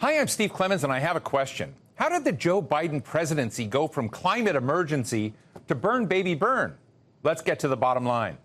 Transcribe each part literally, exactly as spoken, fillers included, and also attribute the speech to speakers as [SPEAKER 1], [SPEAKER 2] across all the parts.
[SPEAKER 1] Hi, I'm Steve Clemons, and I have a question. How did the Joe Biden presidency go from climate emergency to burn, baby, burn? Let's get to the bottom line.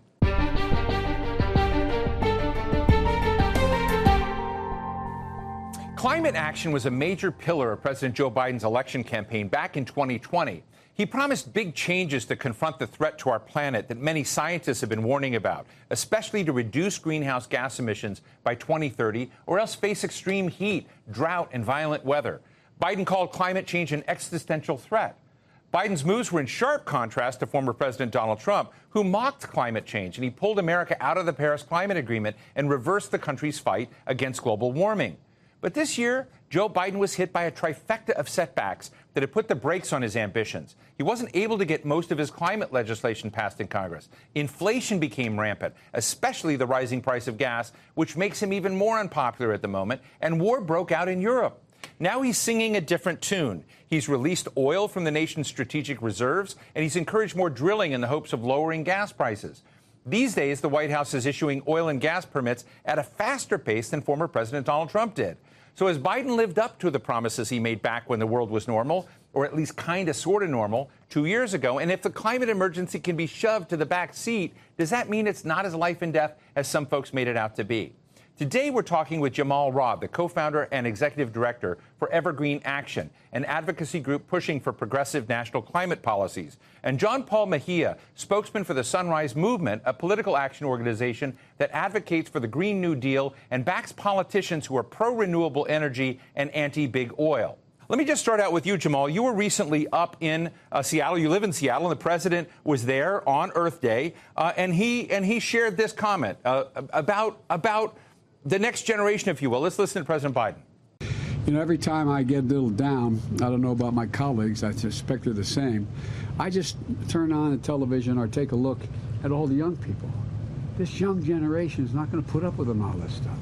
[SPEAKER 1] Climate action was a major pillar of President Joe Biden's election campaign back in twenty twenty. He promised big changes to confront the threat to our planet that many scientists have been warning about, especially to reduce greenhouse gas emissions by twenty thirty or else face extreme heat, drought, and violent weather. Biden called climate change an existential threat. Biden's moves were in sharp contrast to former President Donald Trump, who mocked climate change, and he pulled America out of the Paris Climate Agreement and reversed the country's fight against global warming. But this year, Joe Biden was hit by a trifecta of setbacks that had put the brakes on his ambitions. He wasn't able to get most of his climate legislation passed in Congress. Inflation became rampant, especially the rising price of gas, which makes him even more unpopular at the moment, and war broke out in Europe. Now he's singing a different tune. He's released oil from the nation's strategic reserves, and he's encouraged more drilling in the hopes of lowering gas prices. These days, the White House is issuing oil and gas permits at a faster pace than former President Donald Trump did. So has Biden lived up to the promises he made back when the world was normal, or at least kind of sort of normal, two years ago? And if the climate emergency can be shoved to the back seat, does that mean it's not as life and death as some folks made it out to be? Today, we're talking with Jamal Raab, the co-founder and executive director for Evergreen Action, an advocacy group pushing for progressive national climate policies, and John Paul Mejia, spokesman for the Sunrise Movement, a political action organization that advocates for the Green New Deal and backs politicians who are pro-renewable energy and anti-big oil. Let me just start out with you, Jamal. You were recently up in uh, Seattle. You live in Seattle, and the president was there on Earth Day, uh, and he and he shared this comment uh, about about. the next generation, if you will. Let's listen to President Biden.
[SPEAKER 2] You know, every time I get a little down, I don't know about my colleagues, I suspect they're the same, I just turn on the television or take a look at all the young people. This young generation is not going to put up with them all this stuff.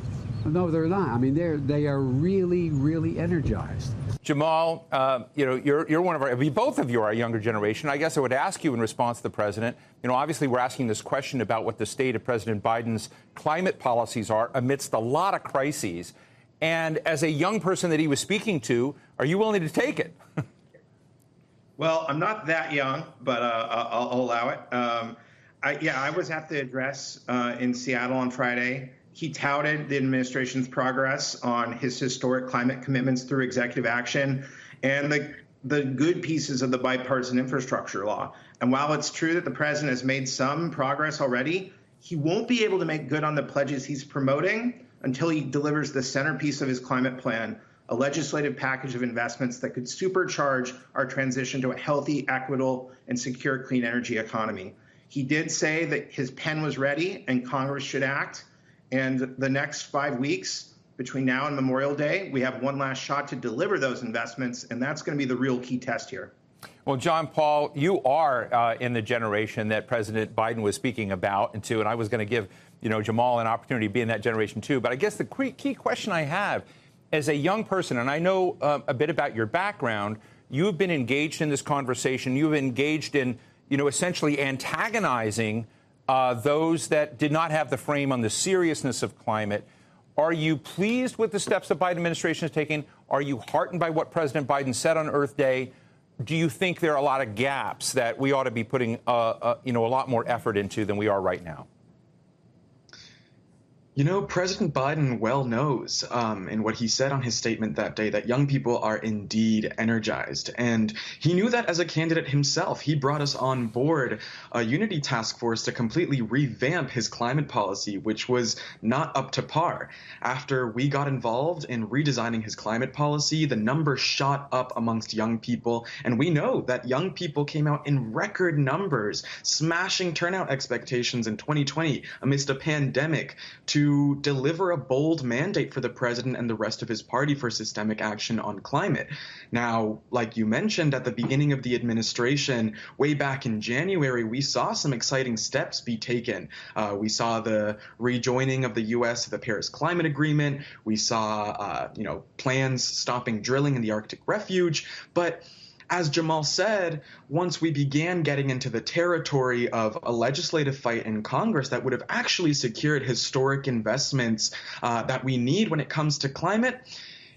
[SPEAKER 2] No, they're not. I mean, they're they are really, really energized.
[SPEAKER 1] Jamal, uh, you know, you're you're one of our, both of you are a younger generation. I guess I would ask you in response to the president, you know, obviously we're asking this question about what the state of President Biden's climate policies are amidst a lot of crises. And as a young person that he was speaking to, are you willing to take it?
[SPEAKER 3] Well, I'm not that young, but uh, I'll, I'll allow it. Um, I, yeah, I was at the address uh, in Seattle on Friday. He touted the administration's progress on his historic climate commitments through executive action and the the good pieces of the bipartisan infrastructure law. And while it's true that the president has made some progress already, he won't be able to make good on the pledges he's promoting until he delivers the centerpiece of his climate plan, a legislative package of investments that could supercharge our transition to a healthy, equitable, and secure clean energy economy. He did say that his pen was ready and Congress should act. And the next five weeks, between now and Memorial Day, we have one last shot to deliver those investments, and that's going to be the real key test here.
[SPEAKER 1] Well, John Paul, you are uh, in the generation that President Biden was speaking about and to, and I was going to give, you know, Jamal an opportunity to be in that generation too. But I guess the key question I have as a young person, and I know uh, a bit about your background, you've been engaged in this conversation. You've engaged in, you know, essentially antagonizing Uh, those that did not have the frame on the seriousness of climate. Are you pleased with the steps the Biden administration is taking? Are you heartened by what President Biden said on Earth Day? Do you think there are a lot of gaps that we ought to be putting, uh, uh, you know, a lot more effort into than we are right now?
[SPEAKER 4] You know, President Biden well knows um, in what he said on his statement that day that young people are indeed energized. And he knew that as a candidate himself. He brought us on board a unity task force to completely revamp his climate policy, which was not up to par. After we got involved in redesigning his climate policy, the numbers shot up amongst young people. And we know that young people came out in record numbers, smashing turnout expectations in twenty twenty amidst a pandemic to to deliver a bold mandate for the president and the rest of his party for systemic action on climate. Now, like you mentioned at the beginning of the administration, way back in January, we saw some exciting steps be taken. Uh, we saw the rejoining of the U S to the Paris Climate Agreement. We saw, uh, you know, plans stopping drilling in the Arctic Refuge. But as Jamal said, once we began getting into the territory of a legislative fight in Congress that would have actually secured historic investments uh, that we need when it comes to climate,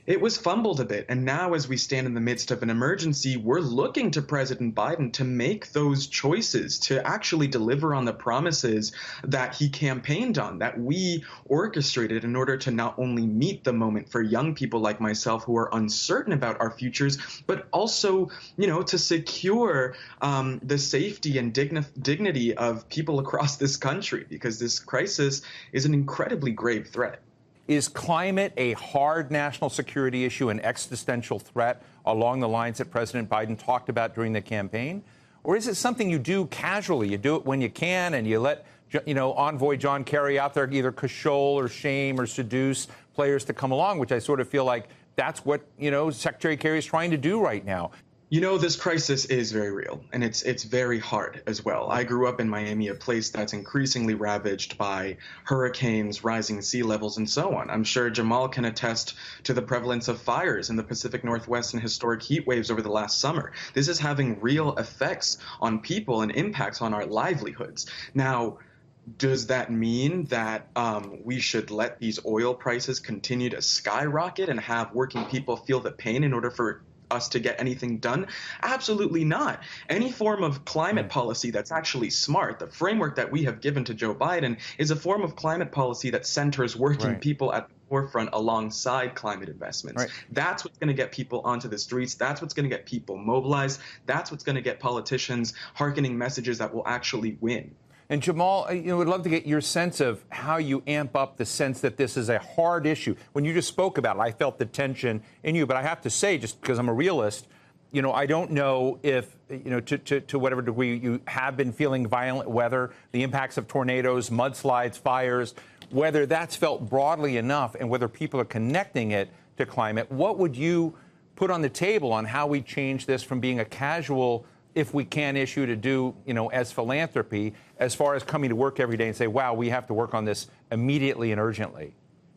[SPEAKER 4] It was fumbled a bit, and now as we stand in the midst of an emergency, we're looking to President Biden to make those choices, to actually deliver on the promises that he campaigned on, that we orchestrated in order to not only meet the moment for young people like myself who are uncertain about our futures, but also, you know, to secure um, the safety and digni- dignity of people across this country, because this crisis is an incredibly grave threat.
[SPEAKER 1] Is climate a hard national security issue, an existential threat along the lines that President Biden talked about during the campaign? Or is it something you do casually? You do it when you can, and you let, you know, envoy John Kerry out there either cajole or shame or seduce players to come along, which I sort of feel like that's what, you know, Secretary Kerry is trying to do right now.
[SPEAKER 4] You know, this crisis is very real, and it's it's very hard as well. I grew up in Miami, a place that's increasingly ravaged by hurricanes, rising sea levels, and so on. I'm sure Jamal can attest to the prevalence of fires in the Pacific Northwest and historic heat waves over the last summer. This is having real effects on people and impacts on our livelihoods. Now, does that mean that um, we should let these oil prices continue to skyrocket and have working people feel the pain in order for us to get anything done? Absolutely not. Any form of climate policy that's actually smart, the framework that we have given to Joe Biden, is a form of climate policy that centers working
[SPEAKER 1] right.
[SPEAKER 4] people at the forefront alongside climate investments. Right. That's what's going to get people onto the streets. That's what's going to get people mobilized. That's what's going to get politicians hearkening messages that will actually win.
[SPEAKER 1] And Jamal, I you know, would love to get your sense of how you amp up the sense that this is a hard issue. When you just spoke about it, I felt the tension in you. But I have to say, just because I'm a realist, you know, I don't know if, you know, to, to, to whatever degree you have been feeling violent weather, the impacts of tornadoes, mudslides, fires, whether that's felt broadly enough and whether people are connecting it to climate. What would you put on the table on how we change this from being a casual, if we can, issue to do, you know, as philanthropy, as far as coming to work every day and say, wow, we have to work on this immediately and urgently?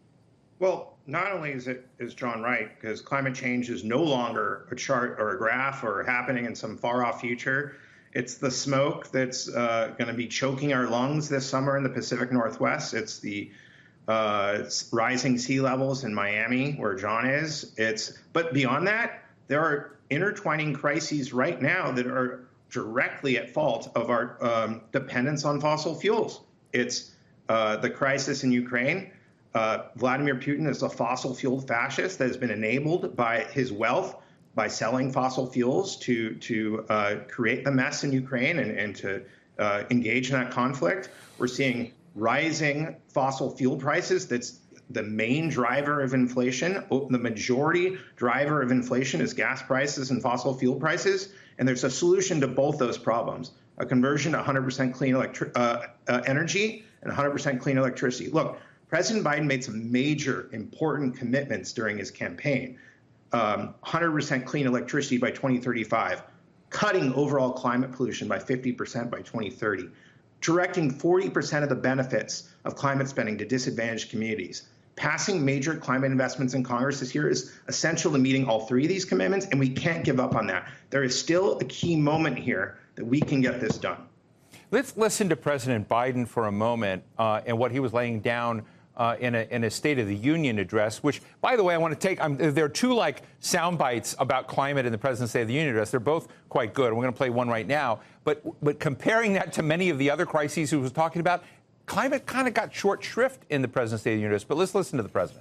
[SPEAKER 3] Well, not only is it is John right, because climate change is no longer a chart or a graph or happening in some far off future. It's the smoke that's uh, going to be choking our lungs this summer in the Pacific Northwest. It's the uh, rising sea levels in Miami, where John is. It's but beyond that, there are intertwining crises right now that are directly at fault of our um, dependence on fossil fuels. It's uh, the crisis in Ukraine. Uh, Vladimir Putin is a fossil fuel fascist that has been enabled by his wealth by selling fossil fuels to to uh, create the mess in Ukraine and, and to uh, engage in that conflict. We're seeing rising fossil fuel prices. That's the main driver of inflation. The majority driver of inflation is gas prices and fossil fuel prices. And there's a solution to both those problems: a conversion to one hundred percent clean electri- uh, uh, energy and one hundred percent clean electricity. Look, President Biden made some major important commitments during his campaign. Um, one hundred percent clean electricity by twenty thirty-five, cutting overall climate pollution by fifty percent by twenty thirty, directing forty percent of the benefits of climate spending to disadvantaged communities. Passing major climate investments in Congress this year is essential to meeting all three of these commitments, and we can't give up on that. There is still a key moment here that we can get this done.
[SPEAKER 1] Let's listen to President Biden for a moment uh, and what he was laying down Uh, in, a, in a State of the Union address, which, by the way, I want to take. Um, there are two like sound bites about climate in the President's State of the Union address. They're both quite good. We're going to play one right now. But but comparing that to many of the other crises he was talking about, climate kind of got short shrift in the President's State of the Union address. But let's listen to the President.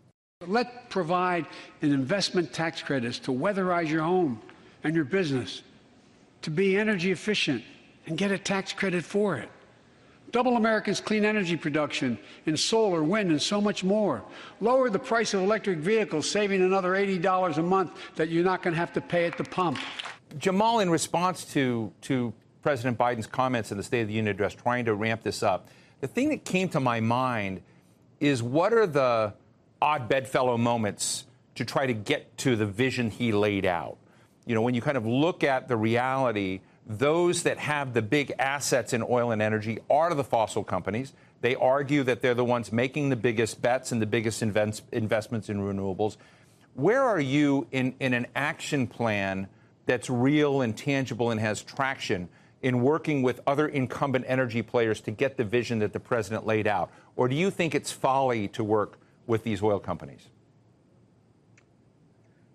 [SPEAKER 2] Let's provide an investment tax credits to weatherize your home and your business, to be energy efficient and get a tax credit for it. Double America's clean energy production in solar, wind, and so much more. Lower the price of electric vehicles, saving another eighty dollars a month that you're not going to have to pay at the pump.
[SPEAKER 1] Jamal, in response to, to President Biden's comments in the State of the Union address, trying to ramp this up, the thing that came to my mind is what are the odd bedfellow moments to try to get to the vision he laid out? You know, when you kind of look at the reality, those that have the big assets in oil and energy are the fossil companies. They argue that they're the ones making the biggest bets and the biggest invest- investments in renewables. Where are you in, in an action plan that's real and tangible and has traction in working with other incumbent energy players to get the vision that the president laid out? Or do you think it's folly to work with these oil companies?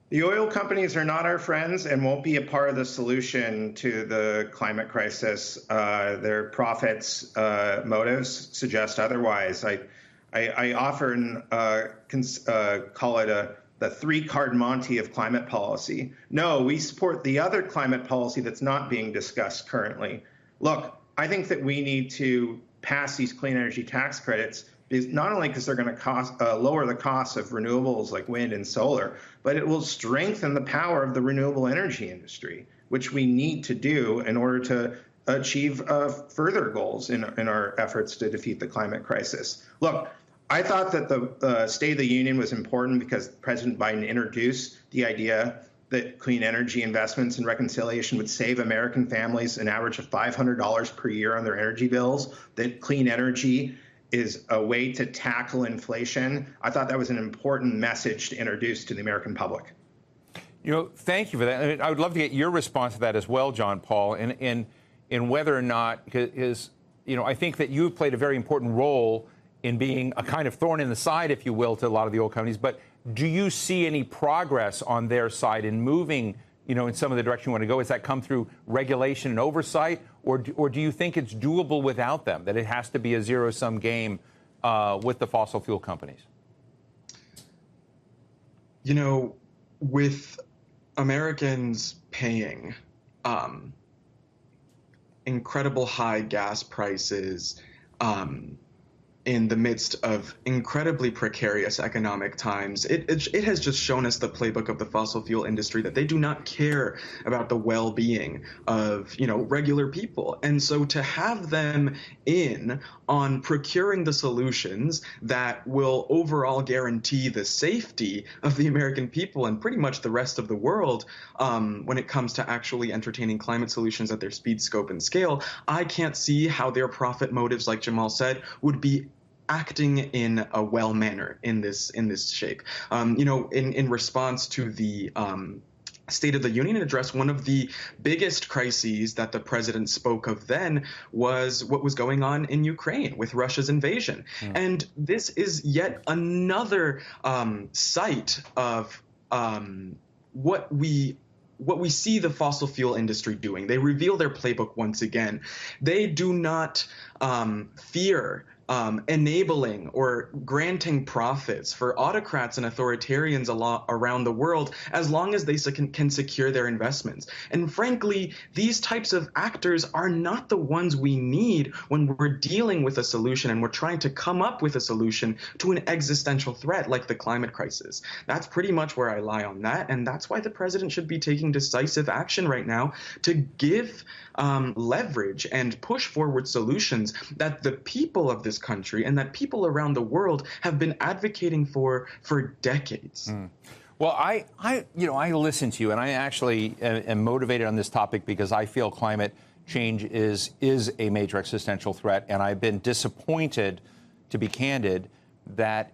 [SPEAKER 3] The oil companies are not our friends and won't be a part of the solution to the climate crisis. Uh, their profits uh, motives suggest otherwise. I, I, I often uh, cons- uh, call it a the three-card Monte of climate policy. No, we support the other climate policy that's not being discussed currently. Look, I think that we need to pass these clean energy tax credits, because not only because they're going to cost uh, lower the costs of renewables like wind and solar, but it will strengthen the power of the renewable energy industry, which we need to do in order to achieve uh, further goals in, in our efforts to defeat the climate crisis. Look, I thought that the uh, State of the Union was important because President Biden introduced the idea that clean energy investments and reconciliation would save American families an average of five hundred dollars per year on their energy bills, that clean energy is a way to tackle inflation. I thought that was an important message to introduce to the American public.
[SPEAKER 1] You know, thank you for that. I would love to get your response to that as well, John Paul, in, in, in whether or not, because, you know, I think that you've played a very important role in being a kind of thorn in the side, if you will, to a lot of the oil companies. But do you see any progress on their side in moving, you know, in some of the direction you want to go? Has that come through regulation and oversight, or do, or do you think it's doable without them, that it has to be a zero-sum game uh, with the fossil fuel companies?
[SPEAKER 4] You know, with Americans paying um, incredible high gas prices, um, in the midst of incredibly precarious economic times, it, it it has just shown us the playbook of the fossil fuel industry, that they do not care about the well-being of, you know, regular people. And so to have them in on procuring the solutions that will overall guarantee the safety of the American people and pretty much the rest of the world um, when it comes to actually entertaining climate solutions at their speed, scope, and scale, I can't see how their profit motives, like Jamal said, would be acting in a well manner in this in this shape. Um, you know, in, in response to the um, State of the Union address, one of the biggest crises that the president spoke of then was what was going on in Ukraine with Russia's invasion. Mm. And this is yet another um, site of um, what we what we see the fossil fuel industry doing. They reveal their playbook once again. They do not um, fear Um, enabling or granting profits for autocrats and authoritarians alo- around the world as long as they can, can secure their investments. And frankly, these types of actors are not the ones we need when we're dealing with a solution and we're trying to come up with a solution to an existential threat like the climate crisis. That's pretty much where I lie on that. And that's why the president should be taking decisive action right now to give um, leverage and push forward solutions that the people of this country and that people around the world have been advocating for for decades. Mm.
[SPEAKER 1] Well, I, I, you know, I listen to you, and I actually am, am motivated on this topic because I feel climate change is is a major existential threat, and I've been disappointed, to be candid, that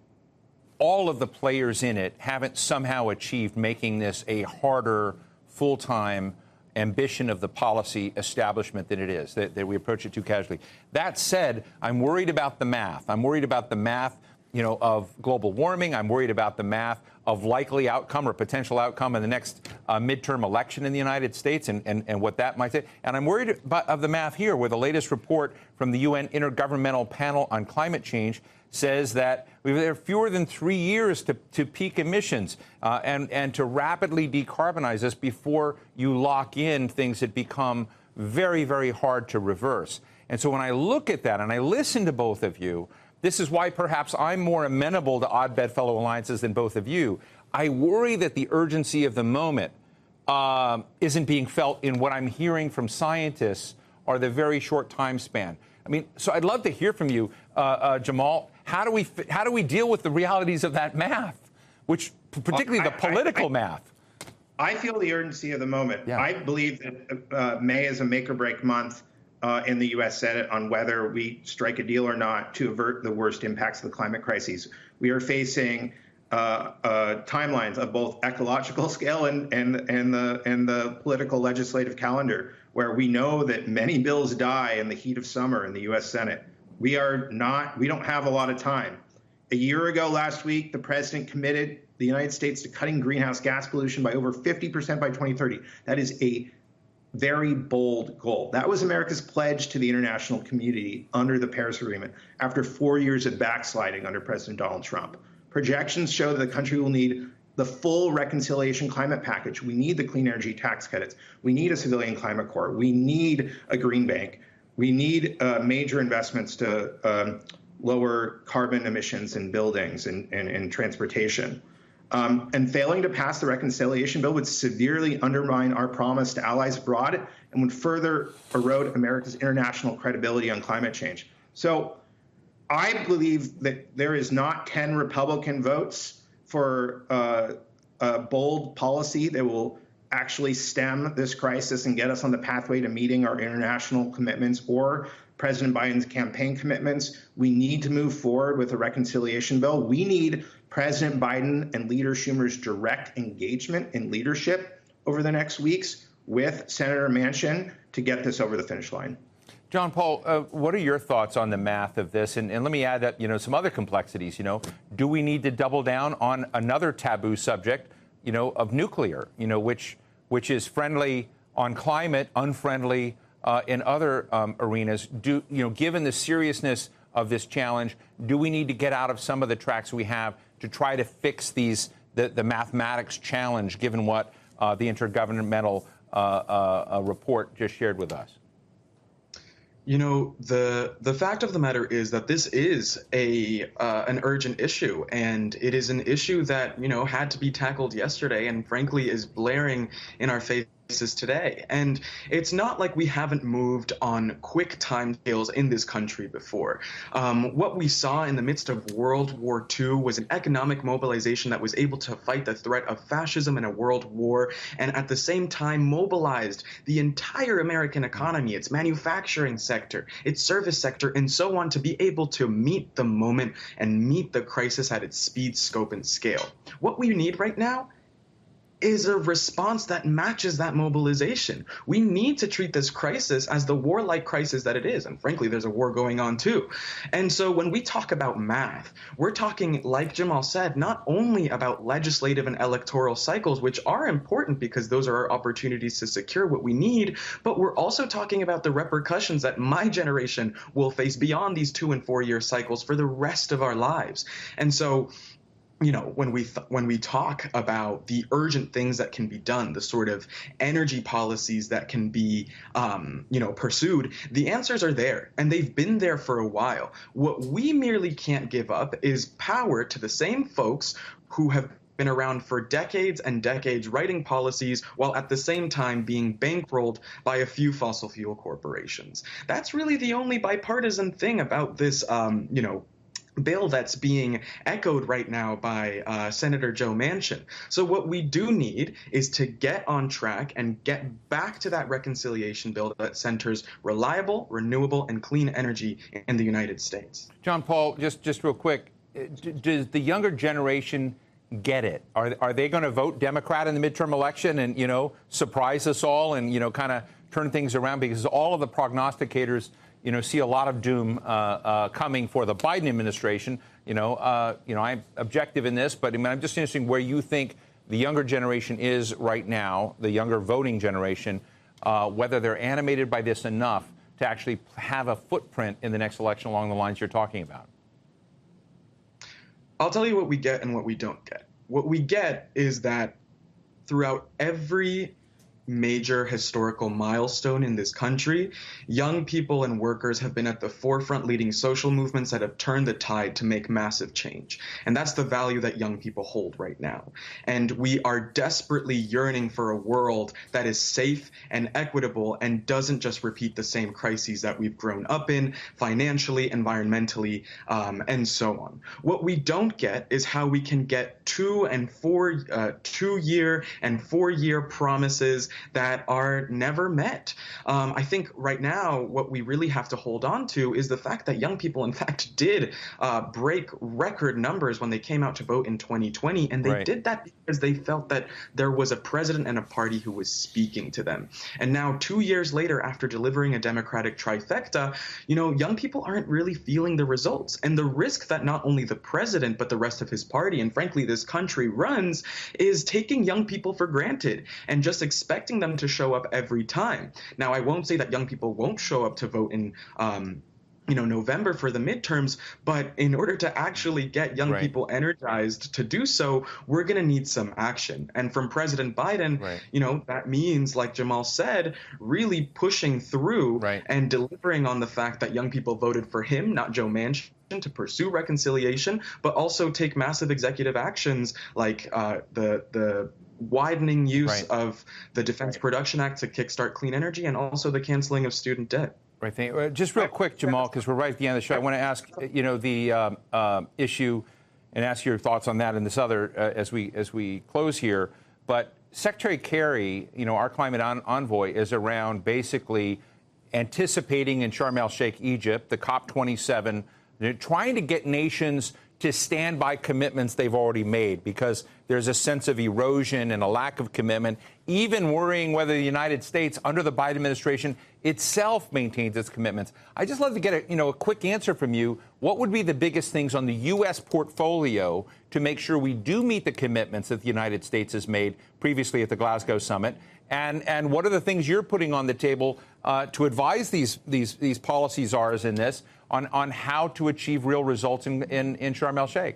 [SPEAKER 1] all of the players in it haven't somehow achieved making this a harder, full-time ambition of the policy establishment than it is, that, that we approach it too casually. That said, I'm worried about the math. I'm worried about the math, you know, of global warming. I'm worried about the math of likely outcome or potential outcome in the next uh, midterm election in the United States and, and, and what that might say. And I'm worried about, of the math here, where the latest report from the U N Intergovernmental Panel on Climate Change says that we have fewer than three years to, to peak emissions uh, and, and to rapidly decarbonize us before you lock in things that become very, very hard to reverse. And so when I look at that and I listen to both of you, this is why perhaps I'm more amenable to odd bedfellow alliances than both of you. I worry that the urgency of the moment uh, isn't being felt in what I'm hearing from scientists or the very short time span. I mean, so I'd love to hear from you, uh, uh, Jamal. How do we how do we deal with the realities of that math, which particularly well, I, the political I, I, math?
[SPEAKER 3] I feel the urgency of the moment.
[SPEAKER 1] Yeah.
[SPEAKER 3] I believe that uh, May is a make or break month uh, in the U S Senate on whether we strike a deal or not to avert the worst impacts of the climate crises. We are facing uh, uh, timelines of both ecological scale and and and the and the political legislative calendar, where we know that many bills die in the heat of summer in the U S Senate. We are not, we don't have a lot of time. A year ago last week, the president committed the United States to cutting greenhouse gas pollution by over fifty percent by twenty thirty. That is a very bold goal. That was America's pledge to the international community under the Paris Agreement after four years of backsliding under President Donald Trump. Projections show that the country will need the full reconciliation climate package. We need the clean energy tax credits. We need a civilian climate corps. We need a green bank. We need uh, major investments to um, lower carbon emissions in buildings and, and, and transportation. Um, and failing to pass the reconciliation bill would severely undermine our promise to allies abroad and would further erode America's international credibility on climate change. So I believe that there is not ten Republican votes for uh, a bold policy that will actually stem this crisis and get us on the pathway to meeting our international commitments or President Biden's campaign commitments. We need to move forward with a reconciliation bill. We need President Biden and Leader Schumer's direct engagement and leadership over the next weeks with Senator Manchin to get this over the finish line.
[SPEAKER 1] John Paul, uh, what are your thoughts on the math of this? And, and let me add that, you know, some other complexities, you know, do we need to double down on another taboo subject, you know, of nuclear, you know, which which is friendly on climate, unfriendly uh, in other um, arenas? Do, you know, given the seriousness of this challenge, do we need to get out of some of the tracks we have to try to fix these, the, the mathematics challenge, given what uh, the Intergovernmental uh, uh, report just shared with us?
[SPEAKER 4] You know, the the fact of the matter is that this is a uh, an urgent issue, and it is an issue that, you know, had to be tackled yesterday and frankly is blaring in our faces today. And it's not like we haven't moved on quick timescales in this country before. Um, what we saw in the midst of World War Two was an economic mobilization that was able to fight the threat of fascism in a world war, and at the same time mobilized the entire American economy, its manufacturing sector, its service sector, and so on, to be able to meet the moment and meet the crisis at its speed, scope, and scale. What we need right now is a response that matches that mobilization. We need to treat this crisis as the warlike crisis that it is. And frankly, there's a war going on too. And so when we talk about math, we're talking, like Jamal said, not only about legislative and electoral cycles, which are important because those are our opportunities to secure what we need, but we're also talking about the repercussions that my generation will face beyond these two and four year cycles for the rest of our lives. And so, you know, when we th- when we talk about the urgent things that can be done, the sort of energy policies that can be, um, you know, pursued, the answers are there, and they've been there for a while. What we merely can't give up is power to the same folks who have been around for decades and decades writing policies while at the same time being bankrolled by a few fossil fuel corporations. That's really the only bipartisan thing about this, um, you know, bill that's being echoed right now by uh, Senator Joe Manchin. So what we do need is to get on track and get back to that reconciliation bill that centers reliable, renewable, and clean energy in the United States.
[SPEAKER 1] John Paul, just just real quick, does the younger generation get it? Are are they going to vote Democrat in the midterm election and, you know, surprise us all and, you know, kind of turn things around? Because all of the prognosticators, you know, see a lot of doom uh, uh, coming for the Biden administration. You know, uh, you know, I'm objective in this, but I mean, I'm just interested in where you think the younger generation is right now, the younger voting generation, uh, whether they're animated by this enough to actually have a footprint in the next election along the lines you're talking about.
[SPEAKER 4] I'll tell you what we get and what we don't get. What we get is that throughout every major historical milestone in this country, young people and workers have been at the forefront leading social movements that have turned the tide to make massive change. And that's the value that young people hold right now. And we are desperately yearning for a world that is safe and equitable and doesn't just repeat the same crises that we've grown up in financially, environmentally, um, and so on. What we don't get is how we can get two and four, uh, two year and four year promises that are never met. Um, I think right now what we really have to hold on to is the fact that young people, in fact, did uh, break record numbers when they came out to vote in twenty twenty, and they
[SPEAKER 1] Right.
[SPEAKER 4] did that because they felt that there was a president and a party who was speaking to them. And now, two years later, after delivering a Democratic trifecta, you know, young people aren't really feeling the results. And the risk that not only the president, but the rest of his party, and frankly, this country runs, is taking young people for granted and just expecting them to show up every time. Now, I won't say that young people won't show up to vote in um, you know, November for the midterms, but in order to actually get young
[SPEAKER 1] Right.
[SPEAKER 4] people energized to do so, we're going to need some action. And from President Biden,
[SPEAKER 1] Right.
[SPEAKER 4] you know, that means, like Jamal said, really pushing through
[SPEAKER 1] Right.
[SPEAKER 4] and delivering on the fact that young people voted for him, not Joe Manchin, to pursue reconciliation, but also take massive executive actions like uh, the the widening use
[SPEAKER 1] Right.
[SPEAKER 4] of the Defense Production Act to kickstart clean energy, and also the canceling of student debt.
[SPEAKER 1] Right. Thank you. Just real quick, Jamal, because we're right at the end of the show, I want to ask, you know, the um, uh, issue and ask your thoughts on that and this other uh, as we as we close here. But Secretary Kerry, you know, our climate en- envoy, is around basically anticipating in Sharm el-Sheikh, Egypt, the COP twenty-seven, they're trying to get nations to stand by commitments they've already made, because there's a sense of erosion and a lack of commitment, even worrying whether the United States, under the Biden administration, itself maintains its commitments. I just love to get a, you know, a quick answer from you. What would be the biggest things on the U S portfolio to make sure we do meet the commitments that the United States has made previously at the Glasgow summit? And and what are the things you're putting on the table uh, to advise these these these policy czars in this on, on how to achieve real results in, in, in Sharm el-Sheikh?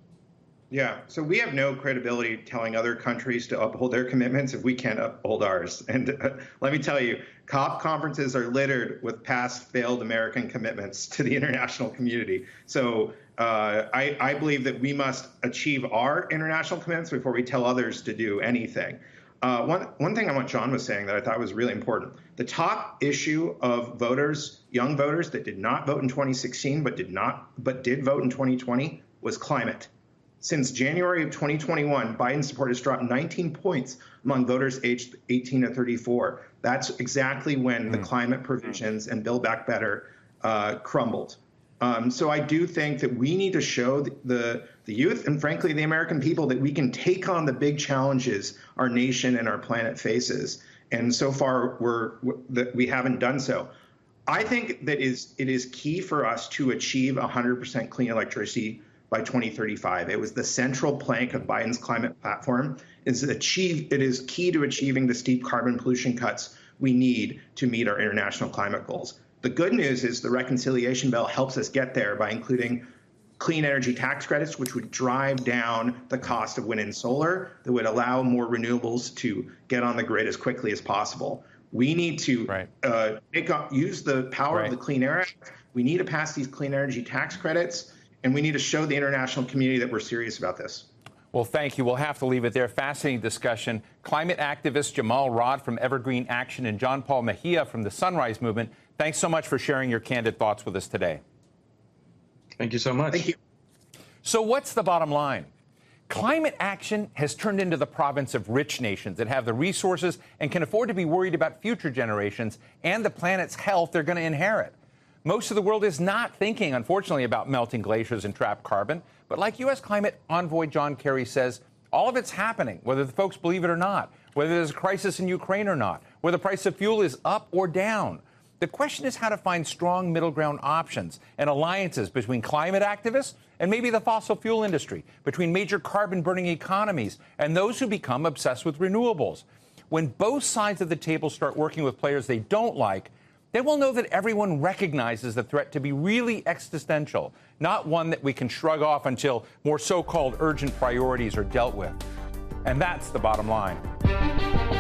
[SPEAKER 3] Yeah, so we have no credibility telling other countries to uphold their commitments if we can't uphold ours. And uh, let me tell you, COP conferences are littered with past failed American commitments to the international community. So uh, I, I believe that we must achieve our international commitments before we tell others to do anything. Uh, one, one thing on what John was saying that I thought was really important, the top issue of voters, young voters that did not vote in twenty sixteen but did not but did vote in twenty twenty was climate. Since January of twenty twenty-one, Biden's support has dropped nineteen points among voters aged eighteen to thirty-four. That's exactly when mm. the climate provisions and Build Back Better uh, crumbled. Um, so I do think that we need to show the, the the youth and, frankly, the American people that we can take on the big challenges our nation and our planet faces. And so far, we're that we haven't done so. I think that is it is key for us to achieve one hundred percent clean electricity by twenty thirty-five. It was the central plank of Biden's climate platform. Is achieve it is key to achieving the steep carbon pollution cuts we need to meet our international climate goals. The good news is the reconciliation bill helps us get there by including clean energy tax credits, which would drive down the cost of wind and solar, that would allow more renewables to get on the grid as quickly as possible. We need to
[SPEAKER 1] right.
[SPEAKER 3] uh, make up, use the power
[SPEAKER 1] right.
[SPEAKER 3] of the Clean Air Act. We need to pass these clean energy tax credits, and we need to show the international community that we're serious about this.
[SPEAKER 1] Well, thank you. We'll have to leave it there. Fascinating discussion. Climate activist Jamal Rod from Evergreen Action and John Paul Mejia from the Sunrise Movement, thanks so much for sharing your candid thoughts with us today.
[SPEAKER 4] Thank you so much.
[SPEAKER 3] Thank you.
[SPEAKER 1] So what's the bottom line? Climate action has turned into the province of rich nations that have the resources and can afford to be worried about future generations and the planet's health they're going to inherit. Most of the world is not thinking, unfortunately, about melting glaciers and trapped carbon. But like U S climate envoy John Kerry says, all of it's happening, whether the folks believe it or not, whether there's a crisis in Ukraine or not, whether the price of fuel is up or down. The question is how to find strong middle ground options and alliances between climate activists and maybe the fossil fuel industry, between major carbon-burning economies and those who become obsessed with renewables. When both sides of the table start working with players they don't like, then we'll know that everyone recognizes the threat to be really existential, not one that we can shrug off until more so-called urgent priorities are dealt with. And that's the bottom line.